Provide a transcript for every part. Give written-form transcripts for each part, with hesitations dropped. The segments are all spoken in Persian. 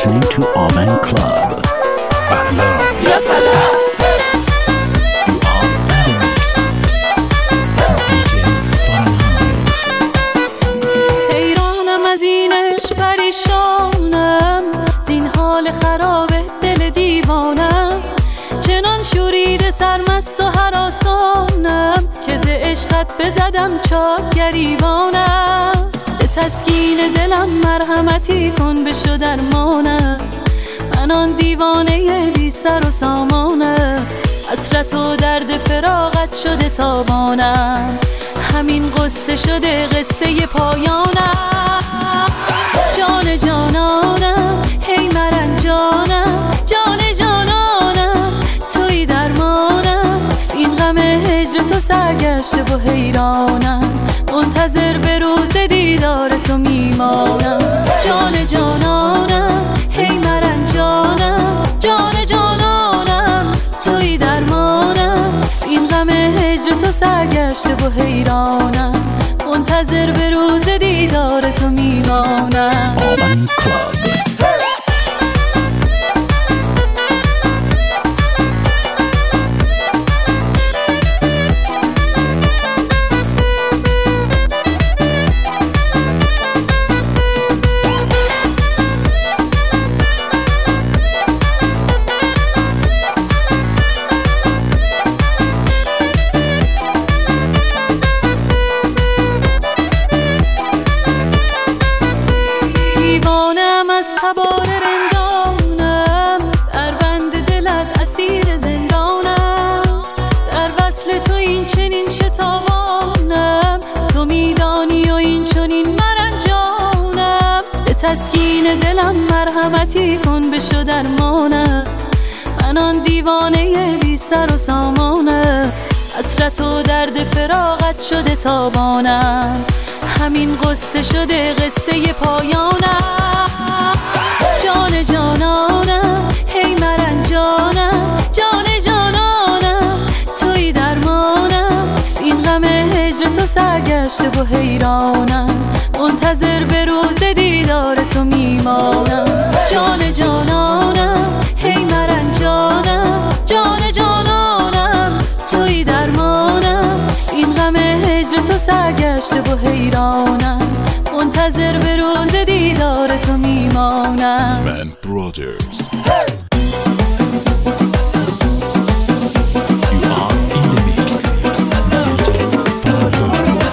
listening to Amen Club. Ya salam. You are in the mix with DJ Fahrenheit. حیرانم از اینش پریشانم، زین حال خراب دل دیوانم، چنان شورید سرمست و هراسانم که ز عشقت بزدم چاک گریبانم. به تسکین دلم مرحمتی کن بشو درمانم، من آن دیوانه بی سر و سامانم. حسرت و درد فراقت شده تابانم، همین قصه شده قصه پایانم. جان جانانم هی مرنجانم، جان جانانم توی درمانم، این غم هجر تو سرگشته و حیرانم، منتظر به روز دیدار تو میمانم. جان جانانم هی مرنجانم، جان جانانم توی درمانم، این غم هجر تو سرگشته و حیرانم، منتظر به روز دیدار تو میمانم. Amen Club. تبار رندانم، در بند دلت اسیر زندانم، در وصل تو این چنین شتابانم، تو میدانی و این چنین مرنجانم. به تسکین دلم مرحمتی کن بشو درمانم، من آن دیوانه بی سر و سامانم. حسرت و درد فراقت شده تابانم، همین قصه شده قصه پایانم. جان جانانم هی مرنجانم، جان جانانم توی درمانم، این غم هجر تو سرگشته و حیرانم، منتظر به روز دیدار تو میمانم. جان جانانم هی مرنجانم، جان جانانم توی درمانم، این غم هجر تو سرگشته و حیرانم، منتظر به روز دیدار تو میمانم. Man Brothers. You are in the mix with DJ Fahrenheit.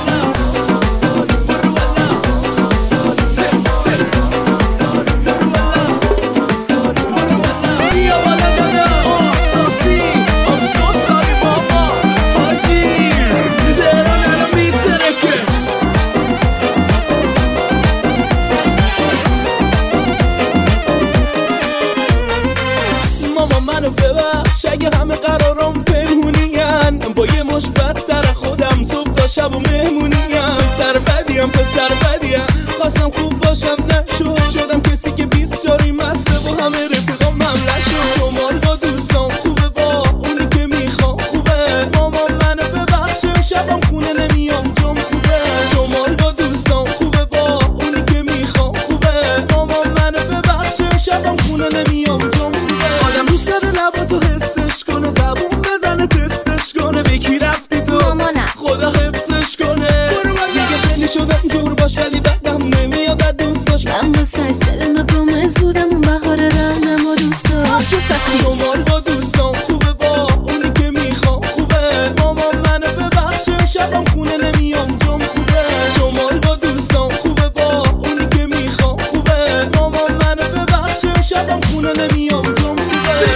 اگه همه قرارم پنهونیم، با یه مش بدتر خودم صبح تا شب و مهمونیم. سربدیم پسر بدیم، خواستم خوب باشم نشد، شدم کسی که 20 شاری مسته با همه رفیقام مملح شد. شمال با دوستان خوبه، با اونی که میخوام خوبه، مامان منو ببخشه شبم خونه نمیام جام خوبه. شمال با دوستان خوبه، با اونی که میخوام خوبه، مامان منو ببخشه شبم خونه نمیام جام خوبه. آدم دوست داره لباتو حسش کنه، زبون بزنه تستش کنه، به کی رفتی تو مامانم خدا حفظش کنه. دیگه خیلی شدم جور باش ولی بدم نمیاد از دوست داشت. من با سرسرنا گمز بودم اون بهار رهنم و دوست داشت. شمال با دوستان خوبه، با اونی که میخوام خوبه، مامان منو ببخشه شبم خونه نمیام جام خوبه. شمال با دوستان خوبه، با اونی که میخوام خوبه، مامان منو ببخشه شبم خونه نمیام جام خوبه.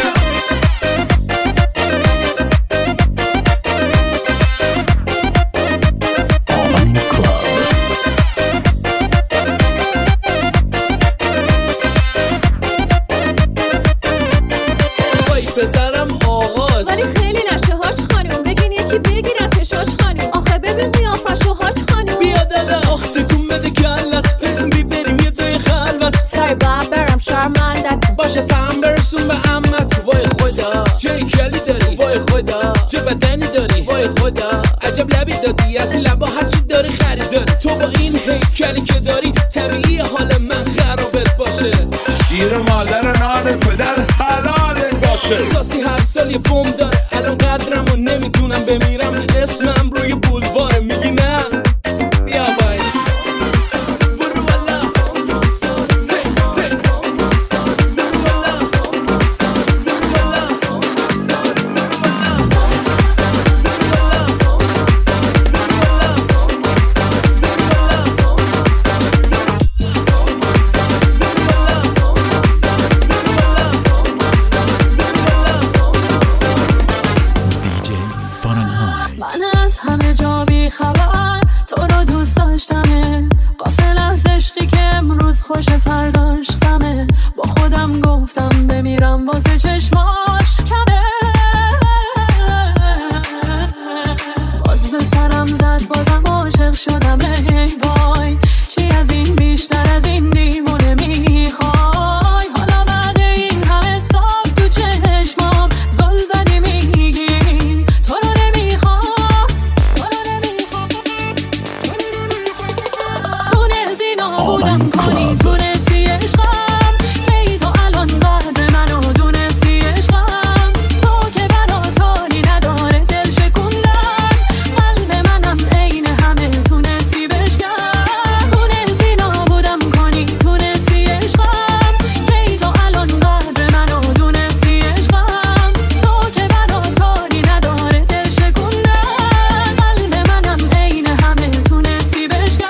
Amen Club. وای پسرم آغاز، ولی خیلی نشه هاج خانم، بگین یکی بگیرتش هاج خانم. آخه ببین قیافش و هاج خانم. بیا دادا آخ تکون بده کلت، بریم یه جای خلوت. سری باید برم شرمندت باشه سهم برسون به عمت. وای خدا چه کلی داری، وای خدا چه بدنی داری، وای خدا عجب لبی دادی، از لبا هرچی داری خریداری. تو با این هیکلی که داری طبیعی حال من خرابت باشه. شیر مادر باشه. احساسی هر سال یه بوم داره، الان قدرم و نمیدونم بمیرم، اسمم روی بولواره میگی نه بیا بای خوش فرداش غمه، با خودم گفتم بمیرم واسه چشماش کمه. باز به سرم زد بازم عاشق شدم، ای وای چی از این بیشتر از این دیوونه میخوای. حالا بعد این همه صاف تو چشمام زل زدی میگی تو رو نمیخوام، تو رو نمیخوام، تونستی نابودم کنی، تونستی عشقم کی تو الان قدر منو دونستی عشقم، تو که برات حالی نداره دل شکوندن، قلب منم عین همه تونستی بشکن، تونستی نابودم کنی، تونستی عشقم کی تو الان قدر منو دونستی عشقم، تو که برات حالی نداره دل شکوندن، قلب منم عین همه تونستی بشکن.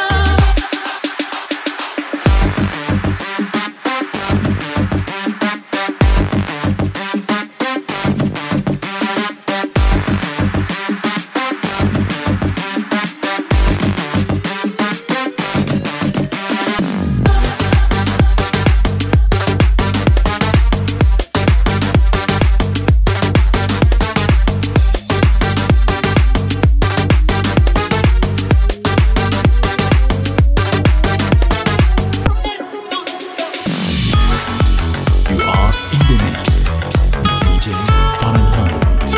You are in the mix. DJ Fahrenheit.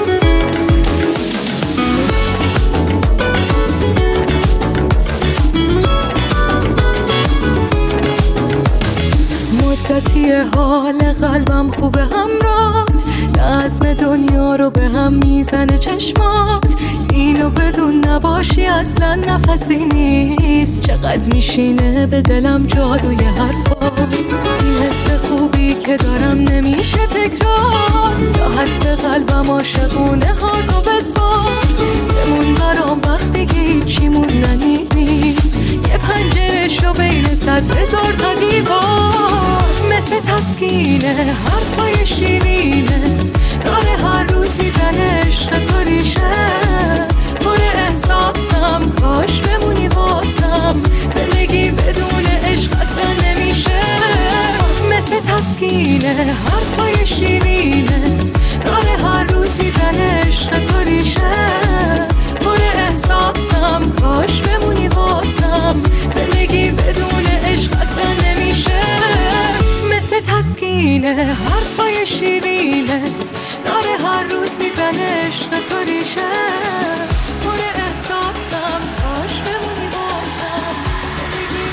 مدتی حال قلبم خوبه همرات، نظم دنیا رو به هم میزنه چشمات، اینو بدون نباشی اصلا نفسی نیست، چقدر میشینه به دلم جادوی حرفات، این حس خوبی که دارم نمیشه تکرار، راحت به قلبم عاشقونه ها تو بسپار، بمون برام وقتی که هیچی موندنی نیست، یه پنجره شو بین صد هزار تا دیوار، مثل تسکینه حرفای شیرینت داره هر روز میزنه عشق تو ریشه، پر احساسم کاش بمونی واسم، زندگی بدون عشق اصلا نمیشه، مثل تسکینه حرفای شیرینت داره هر روز میزنه عشق تو ریشه، پر احساسم کاش بمونی واسم، زندگی بدون عشق اصلا نمیشه، مثل تسکینه حرفای شیرینت داره هر روز میزنه عشق تو ریشه، پر احساسم کاش بمونی واسم، زندگی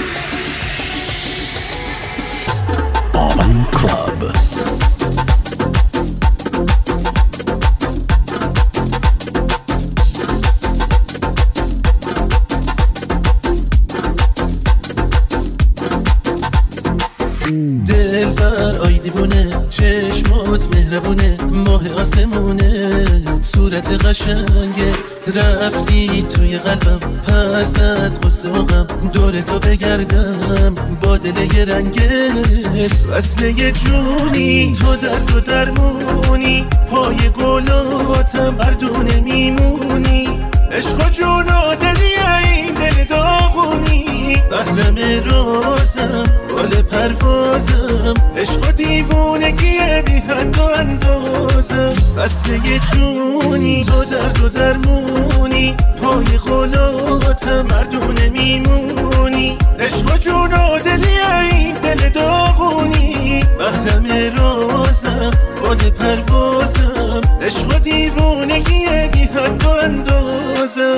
Alban Club. دلبر آی دیوونه، چشمات مهربونه، ماه آسمونه، صورت قشنگت، رفتی توی قلبم، پر زد غصه و غم، دور تو بگردم با دل یه رنگت، وصله یه جونی، تو درد و درمونی، پای قولاتم بردونه میمونی، عشق و جون و دلی این دل داغونی، محرم رازم، بال پروازم، عشق و دیوونگی بی حد و اندازم، وصله جونی، تو درد و درمونی، پای قولاتم مردونه میمونی، عشق و جون و دلی این دل داغونی، محرم رازم، بال پروازم، عشق و دیوونگی بی حد و اندازم.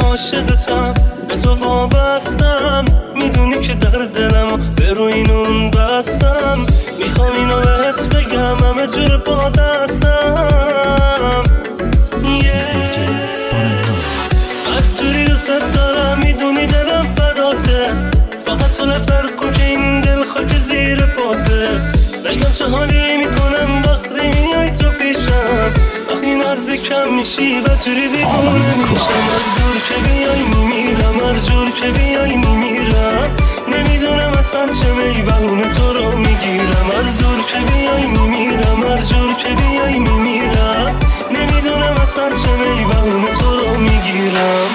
عاشقتم، به تو وابستم، میدونی که در دلمو به روی نون بستم. میخوام اینو بهت بگم همه جور با دستم. از جوری دوست دارم میدونی دلم فداته، فقط تو لفتر کن که این دل خاک زیر پاته. بگم چه حالی میکنم وقتی میای تو پیشم، وقتی نزدیکم میشی و جوری دیوونه میشم. از دور که بیای میمیرم، هر جور که بیای میمیرم. نمیدونم اصلا چه میبونه تو رو میگیرم. از دور که بیای میمیرم، هر جور که بیای میمیرم. نمیدونم اصلا چه میبونه تو رو میگیرم.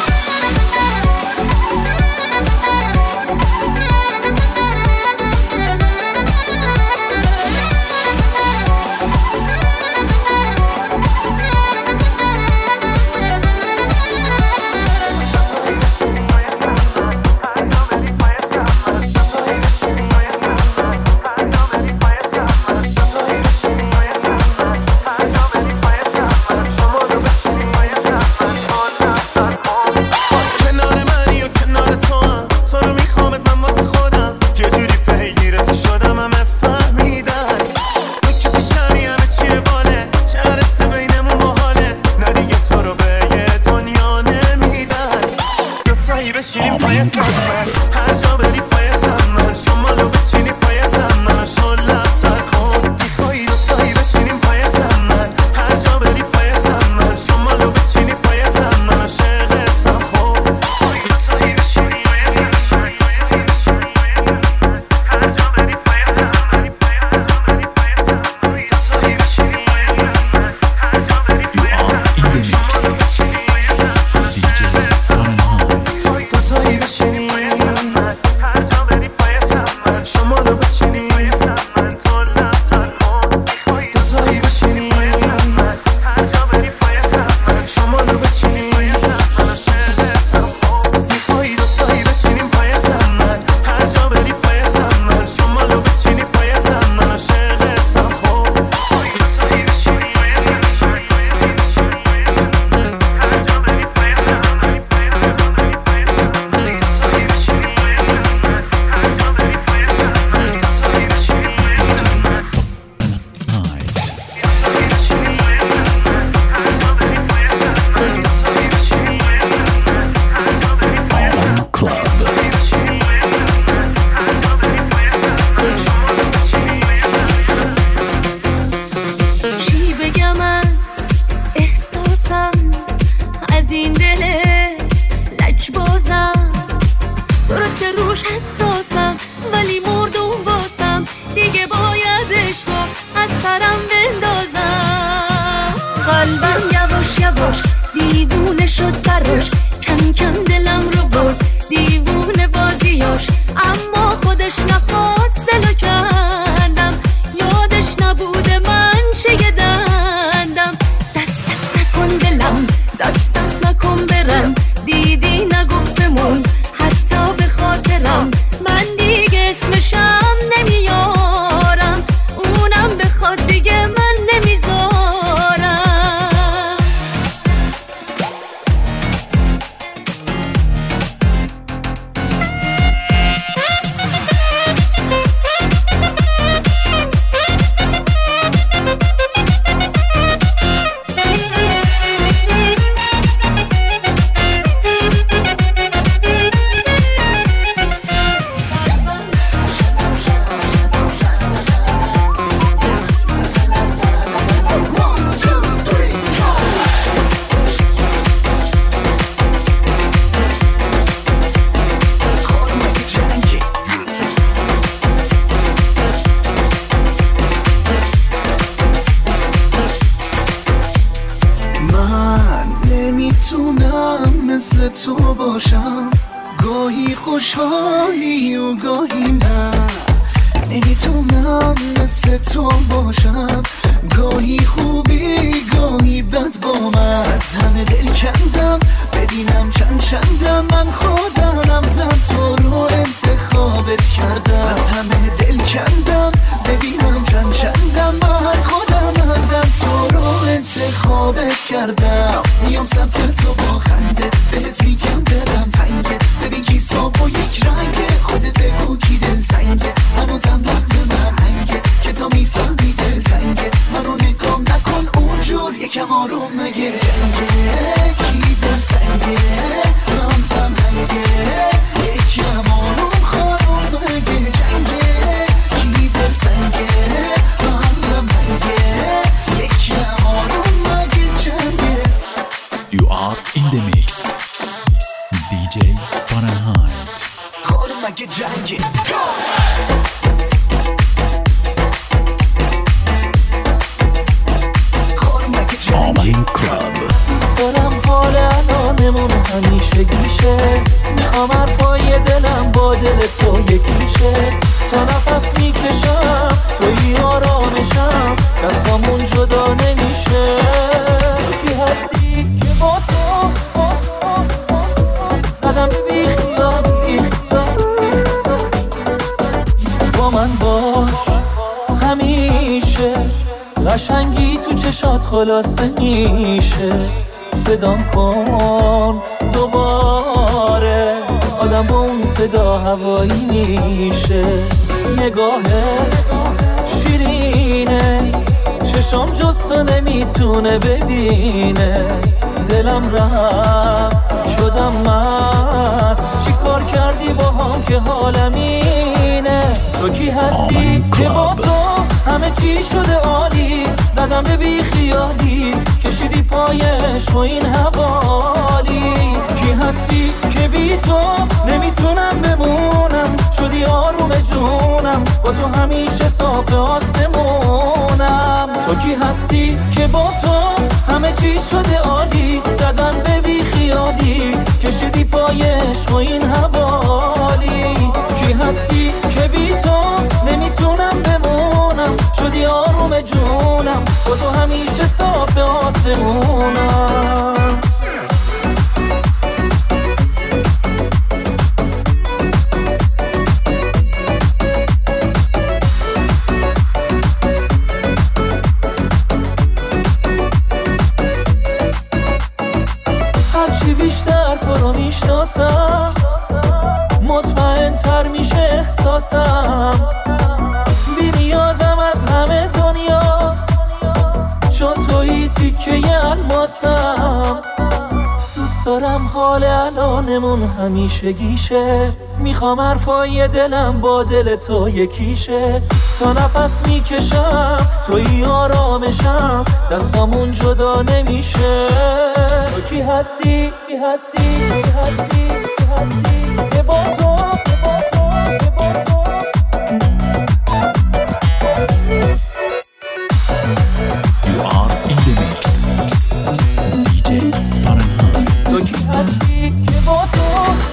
مثل تو باشم، گاهی خوشحالی و گاهی نه. نمیتونم مثل تو باشم، گاهی خوبی گاهی بد با من. از همه دل کندم ببینم چندم، من خودم تو رو انتخابت کردم. از همه دل کندم ببینم چندم، من خودم تو رو انتخابت کردم. میام سمت تو با خنده بهت میگم جنگی آمین کلاب. سرم حال الانمون همیشه گیشه، میخوام حرفای دلم با دل تو یکیشه. تا نفس میکشم توی آرامشم، دستامون جدا نمیشه. کی هستی که با تو زدم به بیخیالی، با من باش همیشه. قشنگی تو چشات خلاصه میشه. صدام کن دوباره، آدم با اون صدا هوایی میشه. نگاهت شیرینه، چشام جستو نمیتونه ببینه. دلم رفت شدم مست، چی کار کردی با هم که حالم اینه. تو کی هستی که با تو همه چی شده عالی، زدم به بی خیالی، کشیدی پایش و این حوالی. کی هستی که بی تو نمیتونم بمونم، شدی آروم جونم، با تو همیشه صاف آسمونم. تو کی هستی که با تو همه چی شده عالی، زدم به بی خیالی، کشیدی پایش و این حوالی. کی هستی که بی تو نمیتونم بمونم، شدی آروم جونم، با تو همیشه صاف آسمونم. هرچی بیشتر تو رو میشناسم، مطمئن تر میشه احساسم. بی نیازم از همه دنیا، چون تویی تیکه الماسم. دوست دارم حال الانمون همیشه گیشه، میخوام حرفای دلم با دل تو یکیشه. تا نفس میکشم توی آرامشم، دستامون جدا نمیشه. تو کی هستی کی هستی کی هستی کی هستی که با تو You are in the mix. DJ Farhan. تو کی هستی که با تو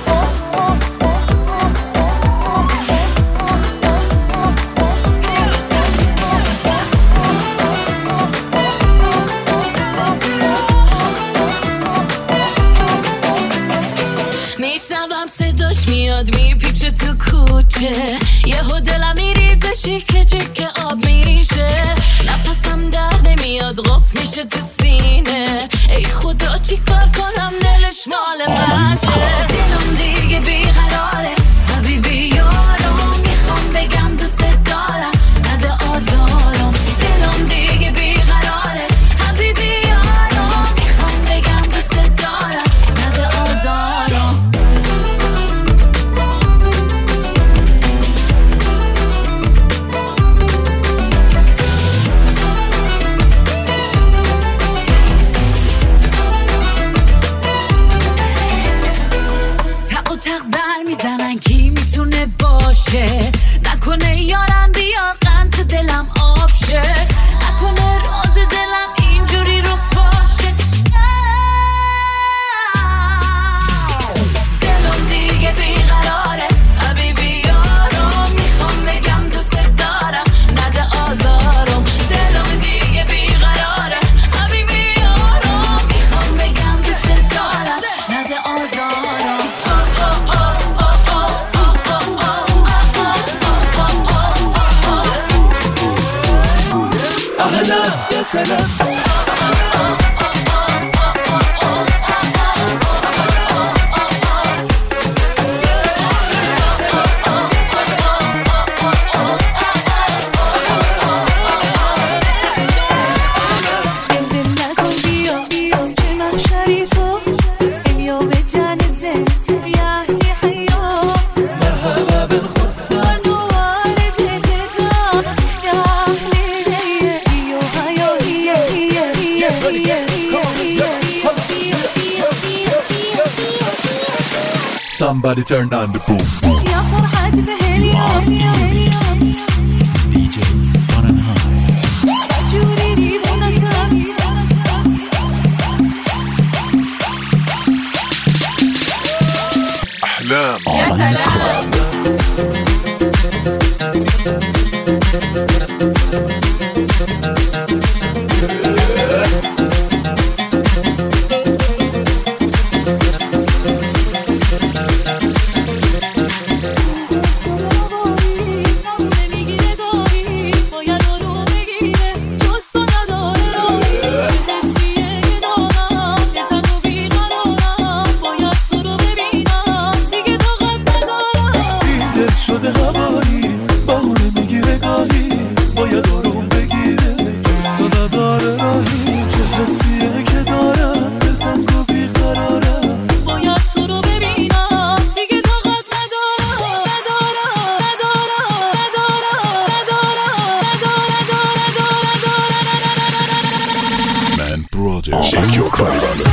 میشنوم صداش میاد میپیچه تو کوچه، یهو دلم میریزه چیکه چیکه آب میشه. نفسم در نمیاد قفل میشه تو سینه، ای خدا چی کار کنم دلش مال منشه. دلم دیگه بیقراره حبیبی یارم، میخوام بگم دوست دارم نده آزارم. دلم دیگه بیقراره حبیبی یارم، میخوام بگم دوست دارم نده آزارم. Somebody turn on the boom boom. يا فرحة بهاليوم DJ Fahrenheit. جوريني بنتها أحلام. يا سلام. Shake your body.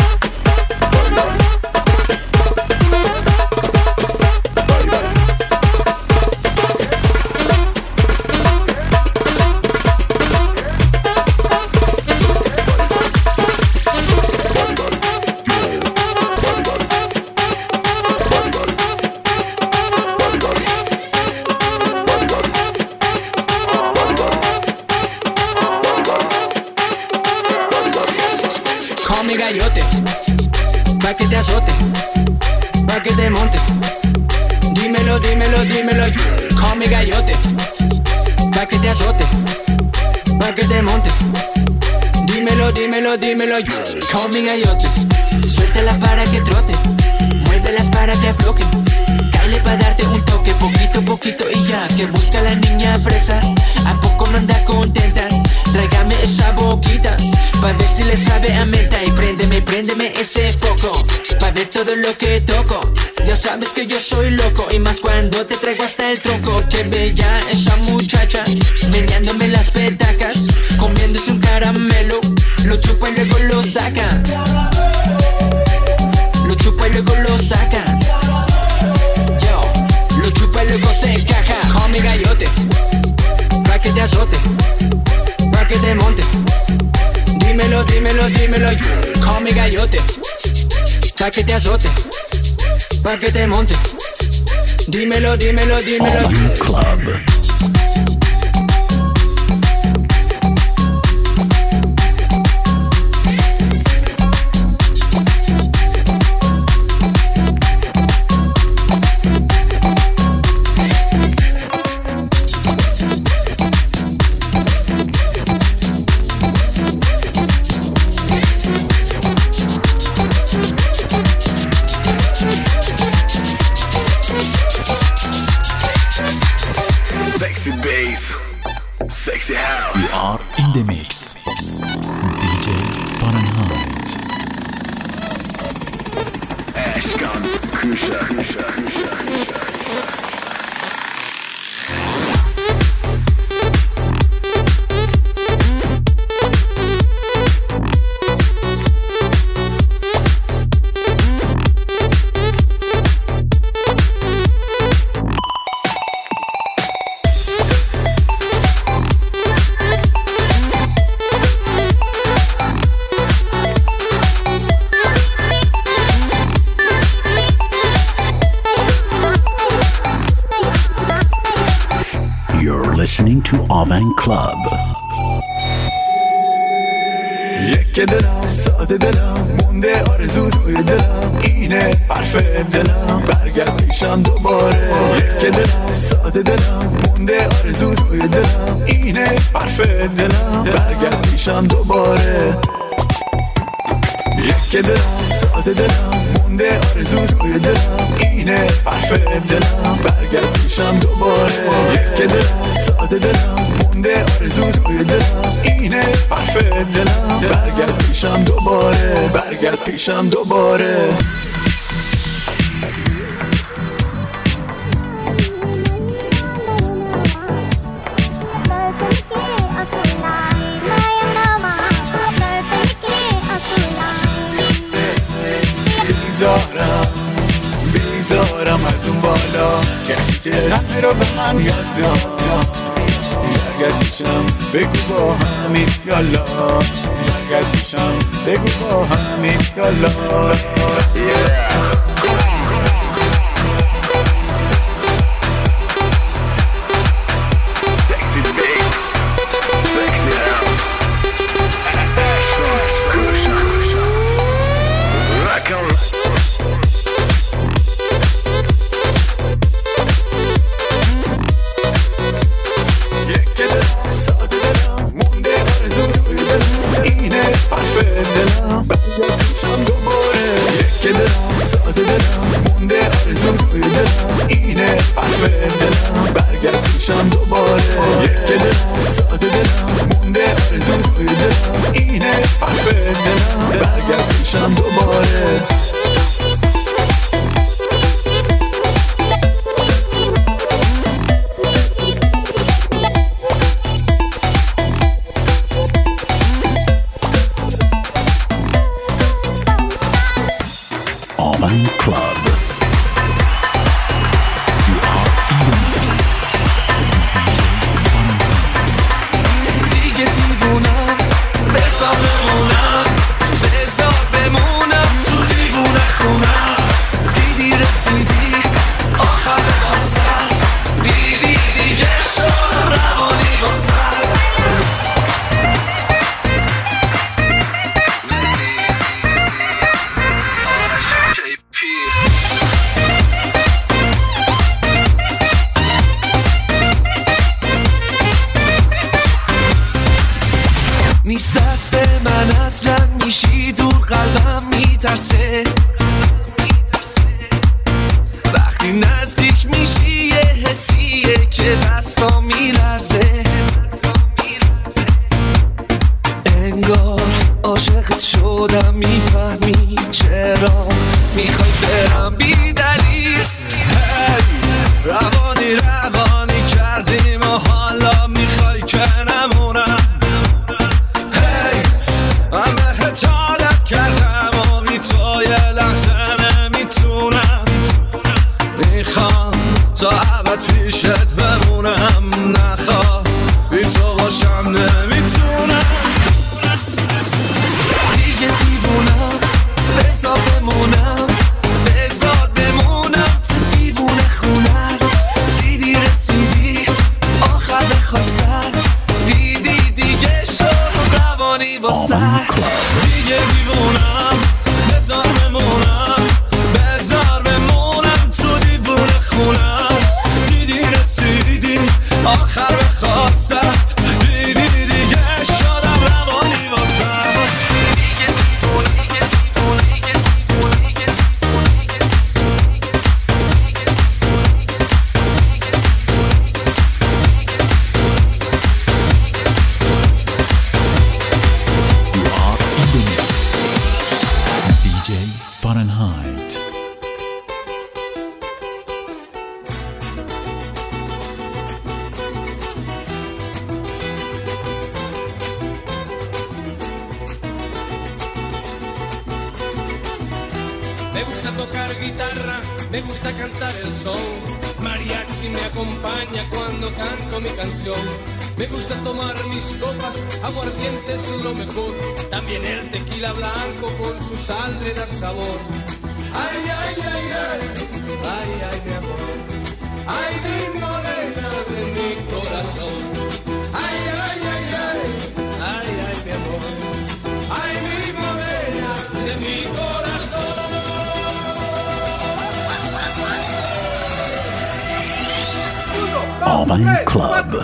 Call me gallote, pa' que te azote, pa' que te monte. Dímelo, dímelo, dímelo. Call me gallote, pa' que te azote, pa' que te monte. Dímelo, dímelo, dímelo. Call me gallote. Suéltala para que trote, muévelas para que aflojen. Cáele pa' darte un toque, poquito, poquito y ya. Que busca la niña fresa, ¿a poco no anda contenta? Tráigame esa boquita, pa' ver si le sabe a menta. Y préndeme, préndeme ese foco, pa' ver todo lo que toco. Ya sabes que yo soy loco, y más cuando te traigo hasta el tronco. Que bella esa muchacha, meneándome las petacas, comiéndose un caramelo. Lo chupa y luego lo saca, lo chupa y luego lo saca. Yo, lo chupa y luego se encaja. Call me gallote, pa' que te azote, pa' que te monte. Dímelo, dímelo, dímelo. Call me gallote, pa' que te azote, pa' que te monte. Dímelo, dímelo, dímelo. Club. Sexy bass, sexy house. We are in the mix. DJ Fahrenheit. Ashkan, Kusha, Kusha, Kusha, Kusha. Listening to Avant Club. یک دلم ساده دلم مونده آرزو توی دلم اینه حرف دلم برگرد پیشم دوباره یک دلم ساده دلم مونده آرزو توی دلم اینه حرف دلم برگرد پیشم دوباره یک دلم ساده دلم مونده آرزو توی دلم اینه حرف دلم برگرد پیشم دوباره یک دلم ساده دلم مونده آرزو توی دلم اینه حرف دلم برگرد پیشم دوباره برگرد پیشم دوباره دارم بیزارم از اون بالا کسی که تنه رو به من یاد داد برگرد پیشم بگو با همین یالا برگرد پیشم بگو با همین یالا Me gusta tocar guitarra, me gusta cantar el son. Mariachi me acompaña cuando canto mi canción. Me gusta tomar mis copas, aguardiente es lo mejor. También el tequila blanco con su sal le da sabor. Ay, ay, ay, ay, ay, ay, mi amor. Ay, mi morena de mi corazón. Ay, ay, ay, ay, ay, ay, mi amor. Ay, mi morena de mi corazón. Alban Club.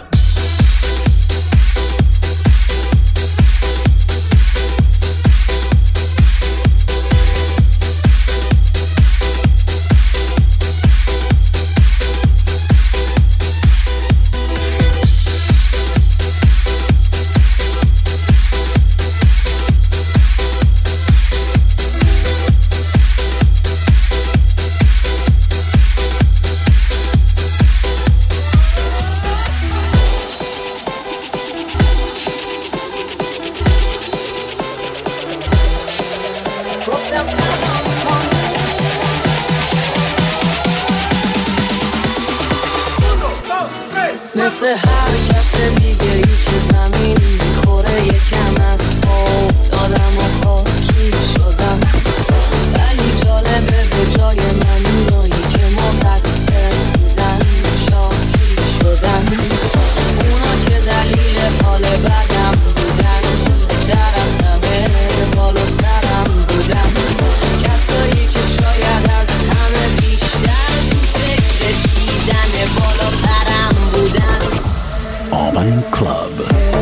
مثل هر کس دیگه ای که زمین میخوره یکم از افتادم و خاکی شدم، ولی جالبه به جای من اونایی که مقصر بودن شاکی شدن، اونا که دلیل حال بدم بودن، زودتر از همه بالا سرم بودن، کسایی که شاید از همه بیشتر تو فکر چیدن بالا پرم بودن. آون کلاب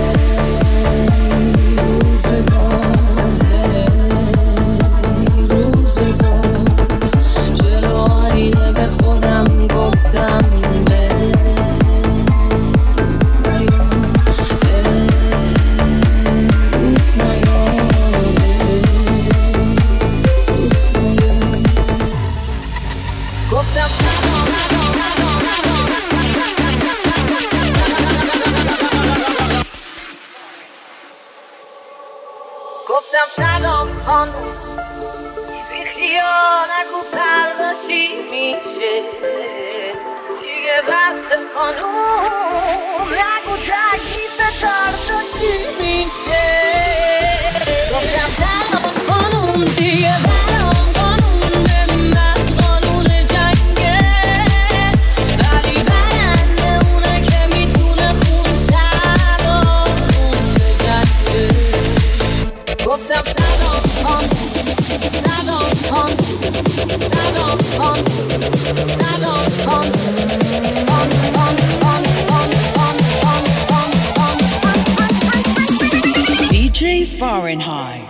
جلو آینه به خودم گفتم گفتم سلام خانم، بی خیال نگو فردا چی میشه، دیگه بس خانم نگو تکلیف فردا چی میشه. گفتم سلام خانم، دیگه برام قانون به من قانون جنگه، ولی برنده اونه که میتونه خون سلامون بجنگه. گفتم سلام خان، سلام خان، سلام خان، سلام خان، DJ Fahrenheit.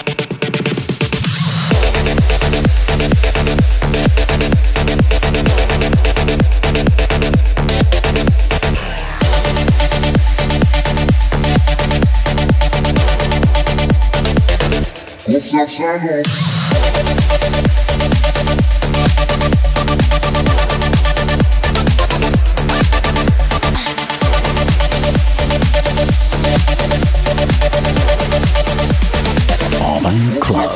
Gostei Shalom. آون کلاب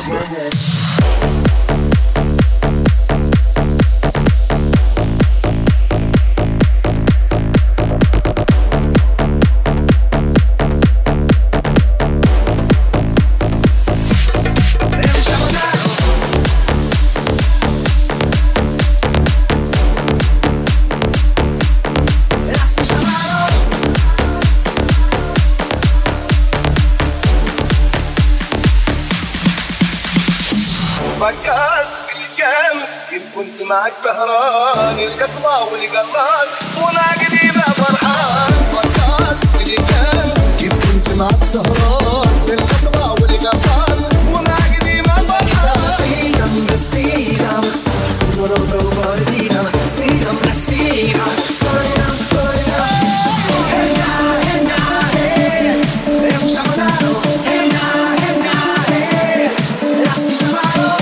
فكرت بالكام إن كنت معك سهران القصبة والقران وناقدي ما فرحان. فكرت بالكام كيف كنت معك سهران بالقصبة والقران وناقدي ما فرحان. سيرم بسيرم ضرب وبردينا سيرم بسيرم طريقم طريقم هنا هنا هنا يوم شمالو هنا هنا هنا راسي شمالو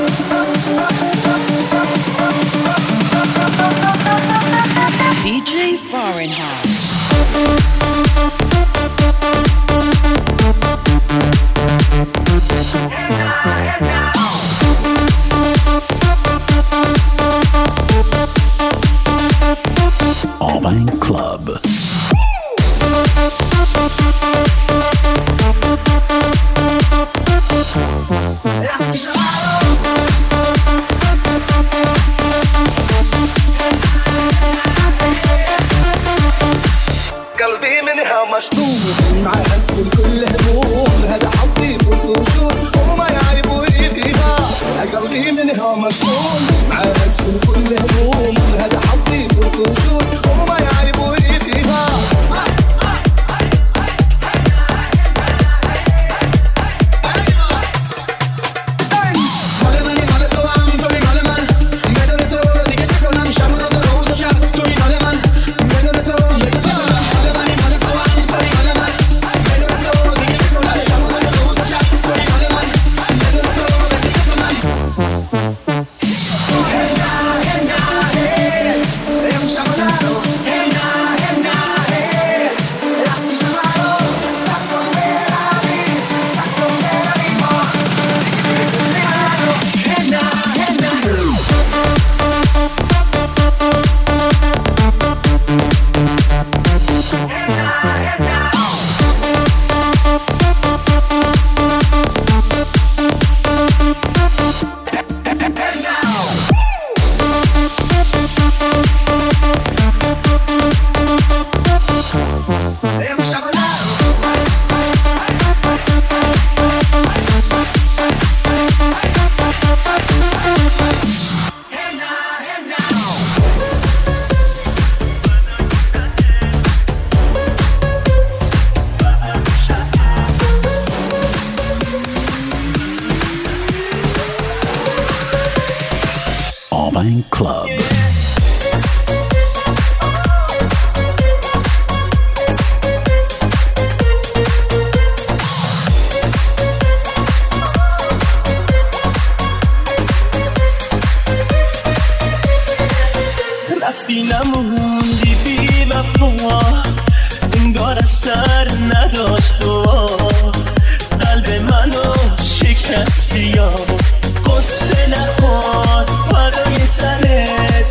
DJ Fahrenheit. آون کلاب راسي شمالو قلبي منها مشدود معها نسيب كل هموم هذا حظي كل وجود وما يعيبوا لي فيها قلبي منها مشغول معها نسيب كل هموم هذا حظي كل وجود وما يعيبوا لي فيها Urban Club. رفتی نموندی بی وفا، انگار اثر نداشت و قلب منو شکستی یا قصه نخور برای سرت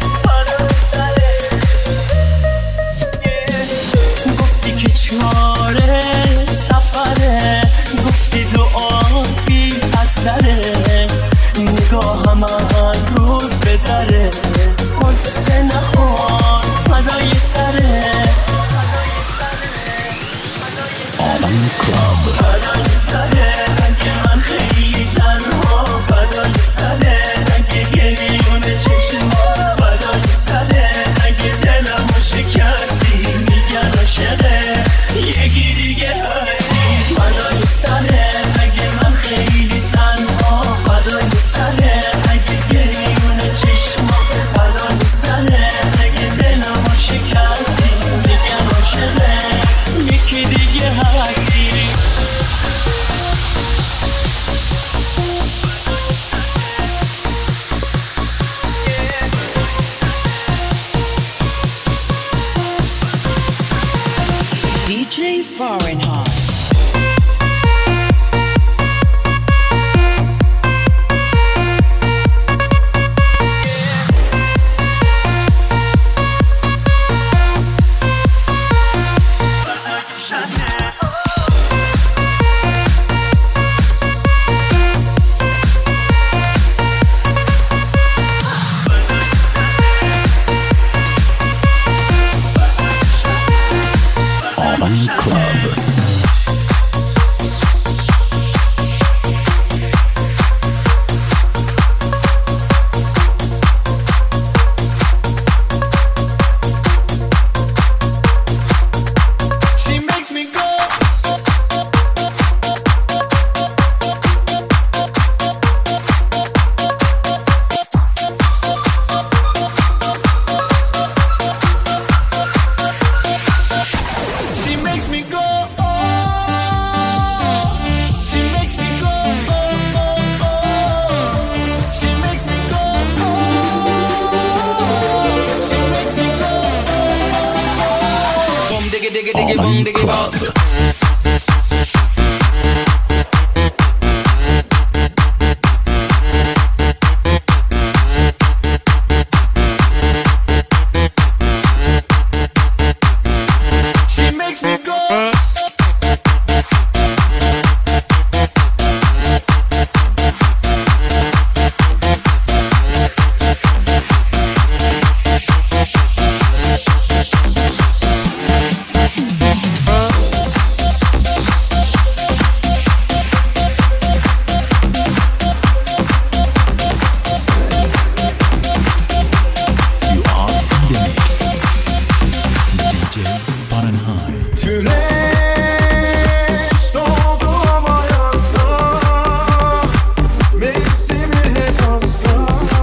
گفتی که چاره سفره، گفتی دعا بی اثره، نگاهم هر روز به دره قصه نخور فدای سره Urban Club. فدای سره اگه من خیلی تنها، فدای سره اگه گریونه چشما، فدای سره اگه دلمو شکستی میگن عاشقه یکی دیگه هستی، فدای سره اگه من خیلی تنها، فدای سره اگه گریونه چشما، فدای سره اگه دلمو شکستی میگن عاشقه یکی دیگه هستی. DJ Fahrenheit. Urban Club. She makes me go. She makes me go. She makes me go. She makes me go. She makes me go. Boom diggy diggy diggy boom Urban diggy bop. Club. She makes me go. You are in the mix. DJ Fahrenheit. Güneş doğdu ama yazda, mevsimi hep hasta,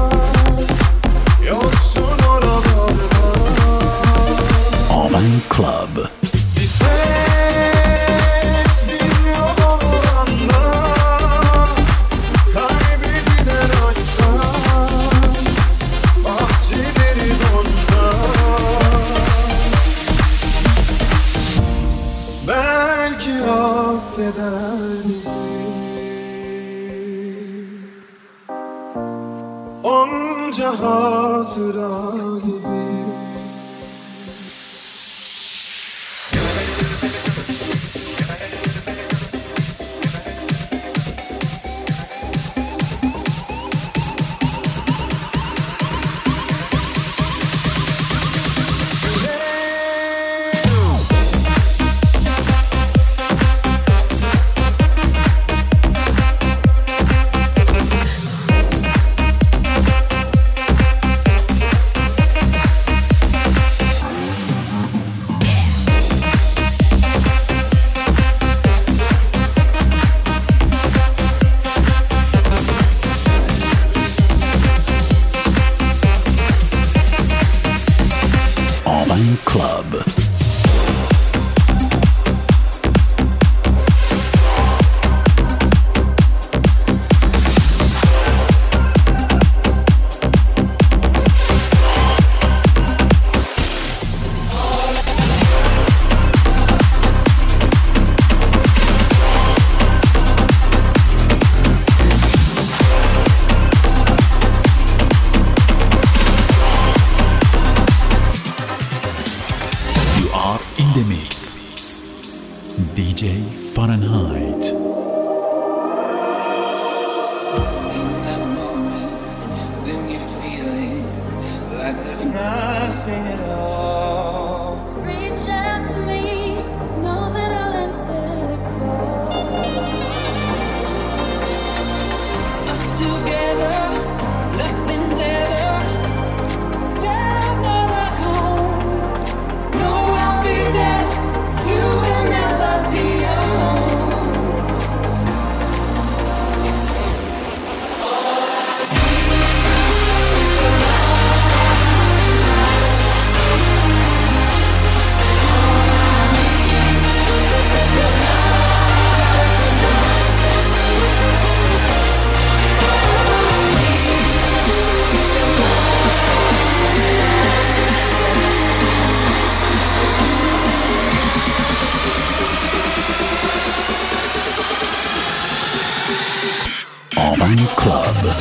yoksun oralarda. Urban Club. Bir ses bir yolanda, kalbi gider aşktan, bahçeleri donda. Belki affeder bizi, onca hatıra gibi. Urban Club. In the mix, DJ Fahrenheit. In that moment, when you're feeling like there's nothing at all, reach out to me, know that I'll answer the call. Us together, nothing's ever more like home. No, I'll be there. You will never be alone. Urban Club.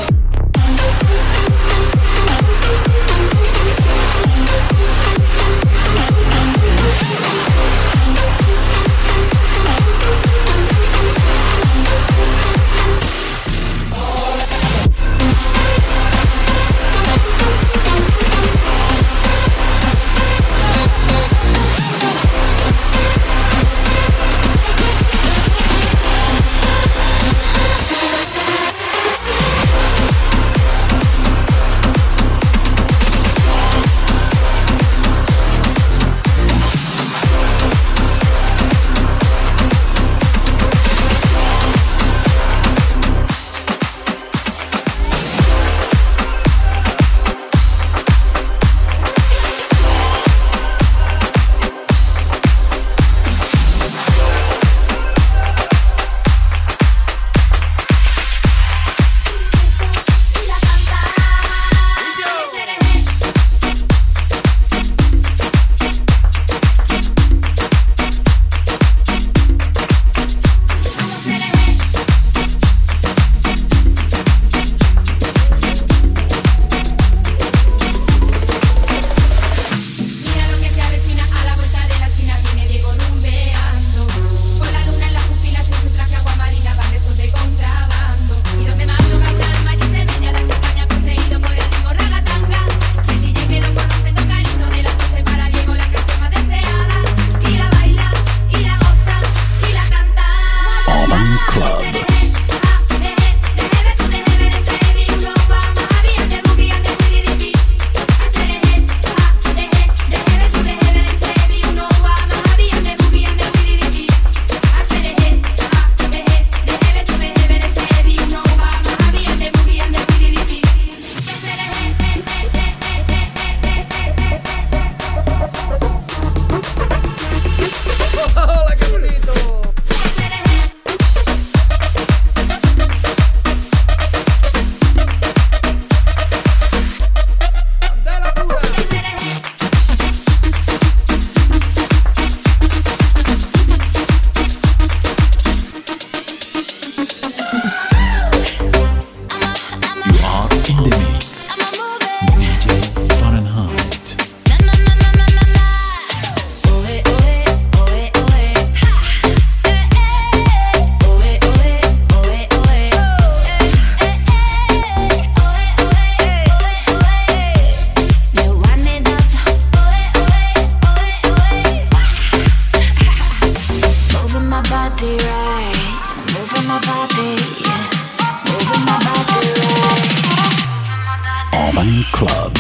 Urban Club.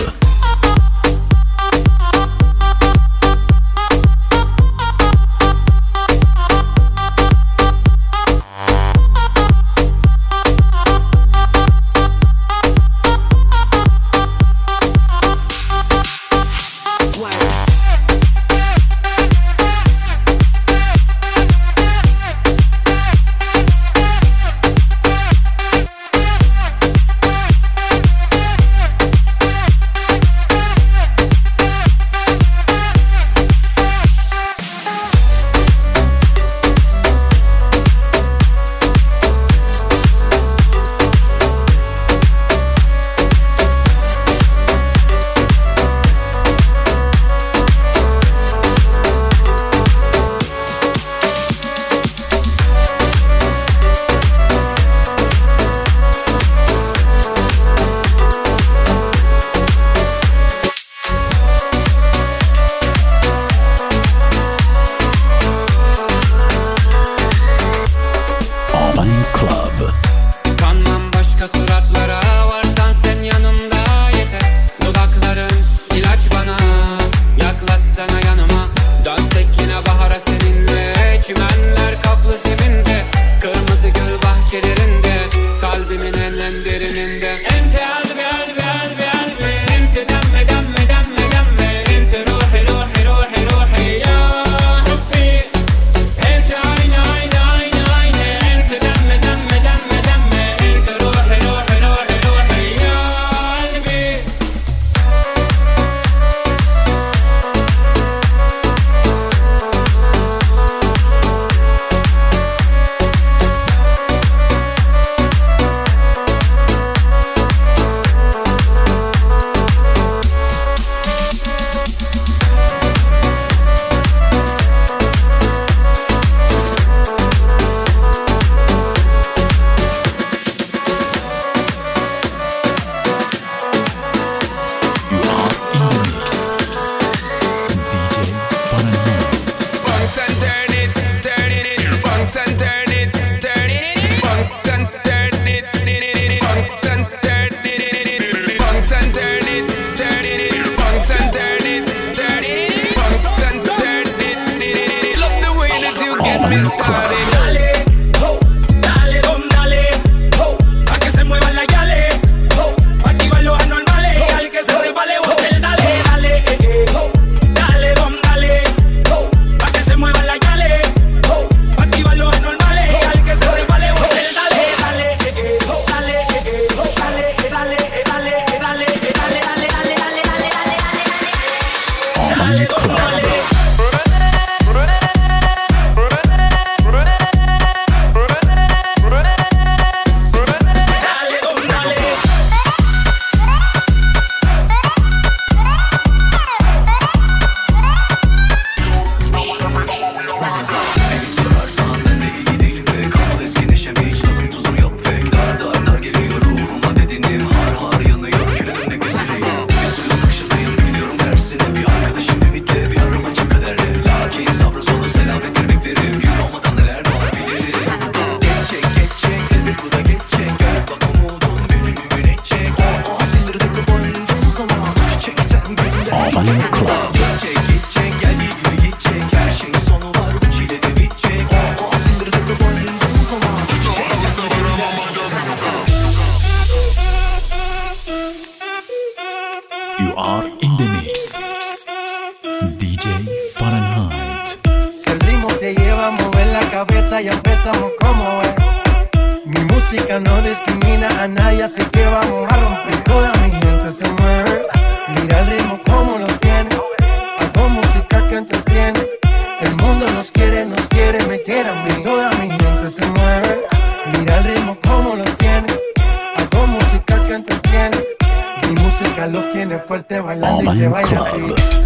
Havana Club. Gidecek gel gibi gidecek. Her şeyin sonu var bu çile de bitecek. Sindire de boyunca susama. You are in the mix. DJ Fahrenheit. Si el ritmo te lleva a mover la cabeza, ya empezamos como es. Mi música no discrimina a nadie, así que vamos a romper. Toda mi gente se mueve. Mira el ritmo como lo tiene. Hago música que entretiene. El mundo nos quiere, me quiere a mí. Toda mi gente se mueve. Mira el ritmo como lo tiene. Hago música que entretiene. Mi música los tiene fuerte bailando y se baila así.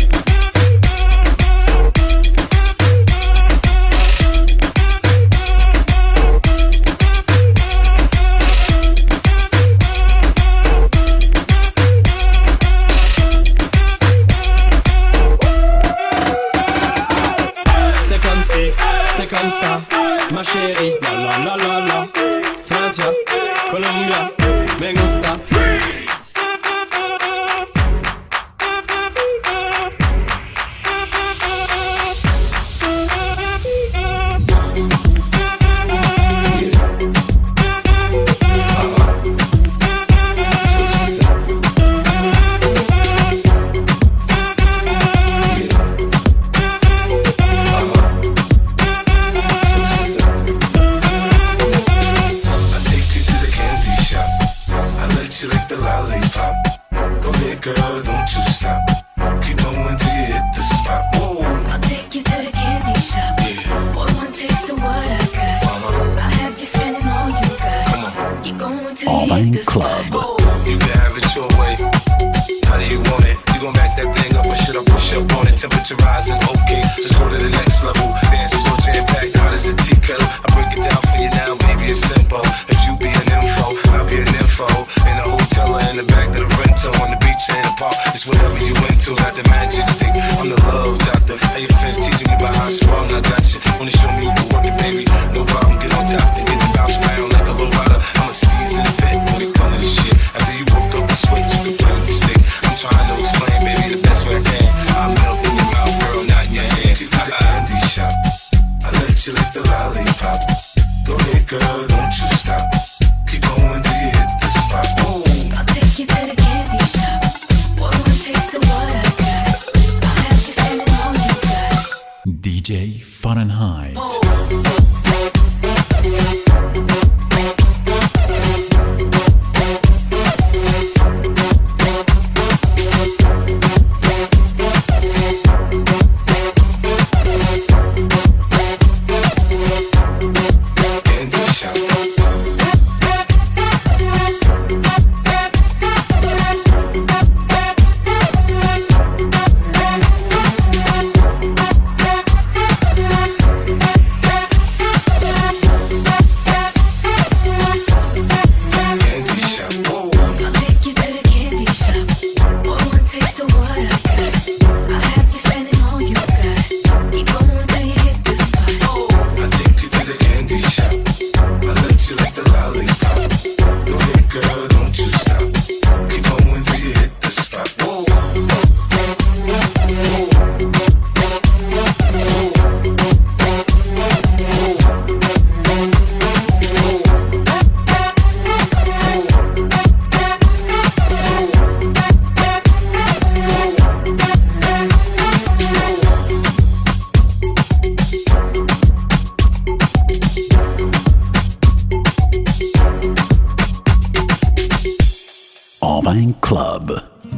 C'est comme ça, ma chérie. La la la la la. Francia, Colombia, me gusta freeze. Havana Club. You can have it your way. How do you want it? You gon' back that thing up or should I push up on it? Temperature rising, okay. Let's go to the next level. Dance so jam-packed, hot as a tea kettle. I break it down for you now, baby, it's simple. If you be an info, I'll be an info. In a hotel or in the back of the rental, on the beach or in the park. It's whatever you into, got the magic stick. I'm the love doctor. How your friends teasing me about how strong I got you. Wanna show me you can work it, baby? No problem, get on top, then get the bounce around like a low rider. I'm a seasoned vet when it comes to this shit. After you work up the sweat, you can play with the stick. I'm trying to explain, baby, the best way I can. I'm melt in your mouth, girl, not in your hand. Take you to the candy shop. I let you lick the lollipop. Go ahead, girl, don't you stop. Keep going till you hit the spot. Ooh. I'll take you to the candy shop. One more taste of what I got. I'll have you spending all you got. DJ Fahrenheit. Havana Club.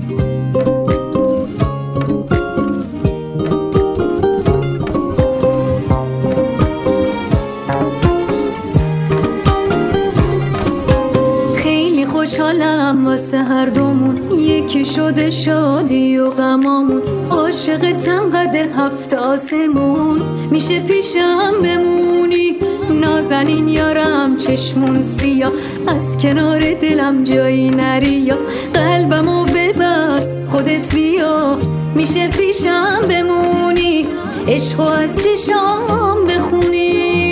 خیلی خوشحالم واسه هر دومون، یکی شده شادی و غمامون. عاشق تنقده هفت آسمون، میشه پیشم بمونی نازنین یارم چشمون سیاه. از کنار دلم جایی نری یا قلبمو ببر خودت بیا. میشه پیشم بمونی عشقو از چشام بخونی.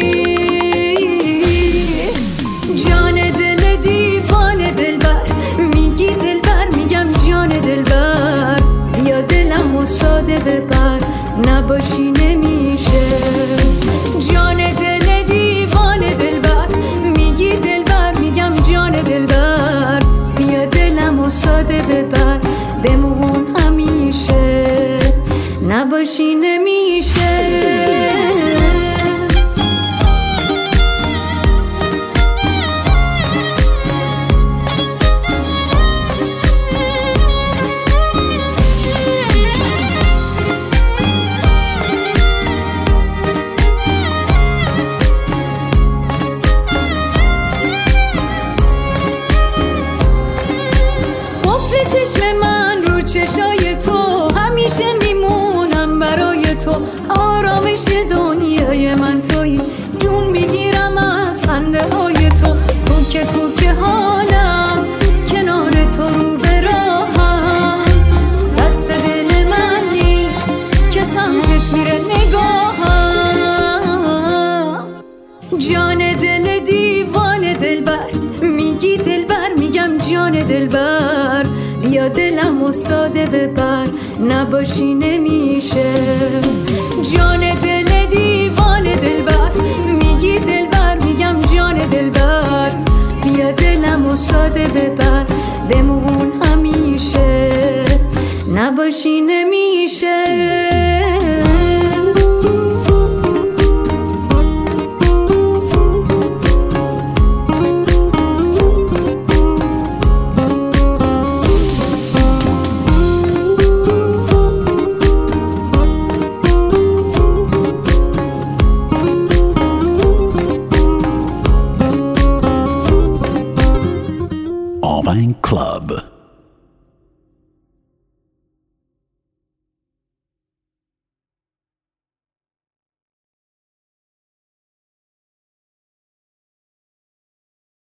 جان دل دیوانه دلبر، میگی دلبر میگم جان دلبر. بیا دلم چشای تو همیشه میمونم برای تو آرامش دنیای من تویی جون میگیرم از خنده های تو کوکه کوکه حالم کنار تو رو به راهم دست دل من نیست که سمتت میره نگاهم جان دل دیوان دلبر میگی دلبر میگم جان دلبر بیا دلم و ساده ببر نباشی نمیشه جان دل دیوان دلبر میگی دلبر میگم جان دلبر بیا دلم و ساده ببر بمون همیشه نباشی نمیشه